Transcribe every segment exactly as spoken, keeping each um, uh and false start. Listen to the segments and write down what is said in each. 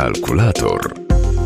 Kalkulator.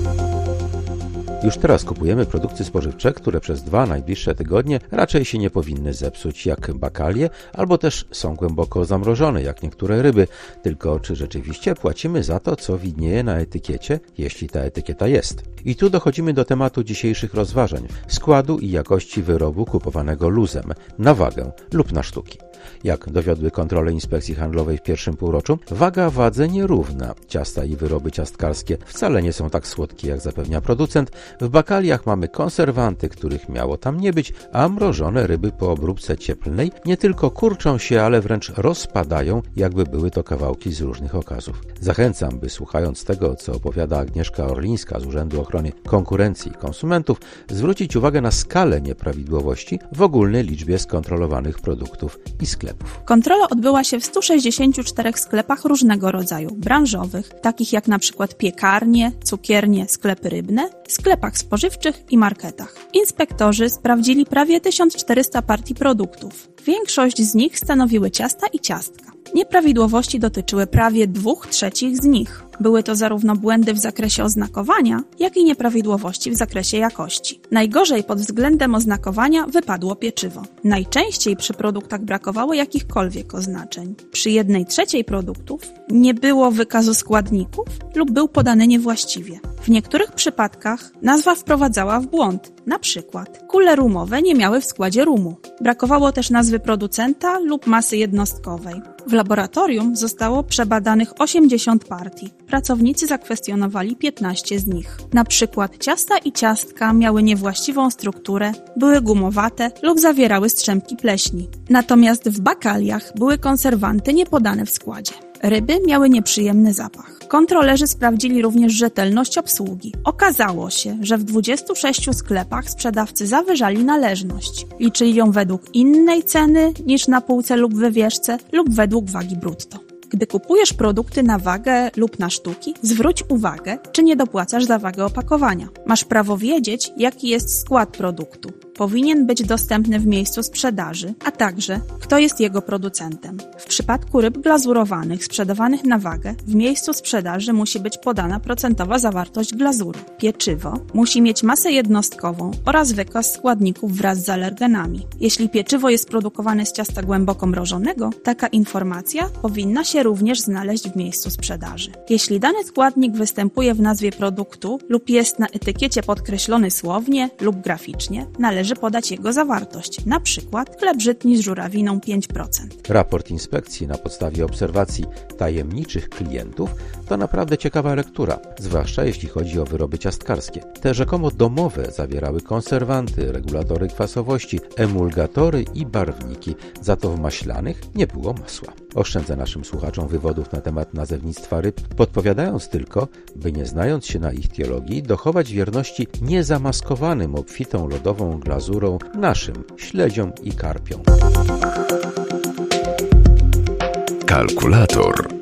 Już teraz kupujemy produkty spożywcze, które przez dwa najbliższe tygodnie raczej się nie powinny zepsuć, jak bakalie, albo też są głęboko zamrożone, jak niektóre ryby. Tylko czy rzeczywiście płacimy za to, co widnieje na etykiecie, jeśli ta etykieta jest? I tu dochodzimy do tematu dzisiejszych rozważań, składu i jakości wyrobu kupowanego luzem, na wagę lub na sztuki. Jak dowiodły kontrole Inspekcji Handlowej w pierwszym półroczu, waga wadze nierówna. Ciasta i wyroby ciastkarskie wcale nie są tak słodkie, jak zapewnia producent. W bakaliach mamy konserwanty, których miało tam nie być, a mrożone ryby po obróbce cieplnej nie tylko kurczą się, ale wręcz rozpadają, jakby były to kawałki z różnych okazów. Zachęcam, by słuchając tego, co opowiada Agnieszka Orlińska z Urzędu Ochrony Konkurencji i Konsumentów, zwrócić uwagę na skalę nieprawidłowości w ogólnej liczbie skontrolowanych produktów i sklepów. Kontrola odbyła się w stu sześćdziesięciu czterech sklepach różnego rodzaju, branżowych, takich jak na przykład piekarnie, cukiernie, sklepy rybne, sklepach spożywczych i marketach. Inspektorzy sprawdzili prawie tysiąc czterysta partii produktów. Większość z nich stanowiły ciasta i ciastka. Nieprawidłowości dotyczyły prawie dwóch trzecich z nich. Były to zarówno błędy w zakresie oznakowania, jak i nieprawidłowości w zakresie jakości. Najgorzej pod względem oznakowania wypadło pieczywo. Najczęściej przy produktach brakowało jakichkolwiek oznaczeń. Przy jednej trzeciej produktów nie było wykazu składników lub był podany niewłaściwie. W niektórych przypadkach nazwa wprowadzała w błąd. Na przykład kule rumowe nie miały w składzie rumu. Brakowało też nazwy producenta lub masy jednostkowej. W laboratorium zostało przebadanych osiemdziesiąt partii. Pracownicy zakwestionowali piętnaście z nich. Na przykład ciasta i ciastka miały niewłaściwą strukturę, były gumowate lub zawierały strzępki pleśni. Natomiast w bakaliach były konserwanty niepodane w składzie. Ryby miały nieprzyjemny zapach. Kontrolerzy sprawdzili również rzetelność obsługi. Okazało się, że w dwudziestu sześciu sklepach sprzedawcy zawyżali należność. Liczyli ją według innej ceny niż na półce lub wywieszce lub według wagi brutto. Gdy kupujesz produkty na wagę lub na sztuki, zwróć uwagę, czy nie dopłacasz za wagę opakowania. Masz prawo wiedzieć, jaki jest skład produktu. Powinien być dostępny w miejscu sprzedaży, a także kto jest jego producentem. W przypadku ryb glazurowanych sprzedawanych na wagę, w miejscu sprzedaży musi być podana procentowa zawartość glazury. Pieczywo musi mieć masę jednostkową oraz wykaz składników wraz z alergenami. Jeśli pieczywo jest produkowane z ciasta głęboko mrożonego, taka informacja powinna się również znaleźć w miejscu sprzedaży. Jeśli dany składnik występuje w nazwie produktu lub jest na etykiecie podkreślony słownie lub graficznie, należy podać jego zawartość, na przykład chleb żytni z żurawiną pięć procent. Raport inspekcji na podstawie obserwacji tajemniczych klientów to naprawdę ciekawa lektura, zwłaszcza jeśli chodzi o wyroby ciastkarskie. Te rzekomo domowe zawierały konserwanty, regulatory kwasowości, emulgatory i barwniki, za to w maślanych nie było masła. Oszczędzę naszym słuchaczom wywodów na temat nazewnictwa ryb, podpowiadając tylko, by nie znając się na ich teologii, dochować wierności niezamaskowanym obfitą lodową glazurą naszym śledziom i karpiom. Kalkulator.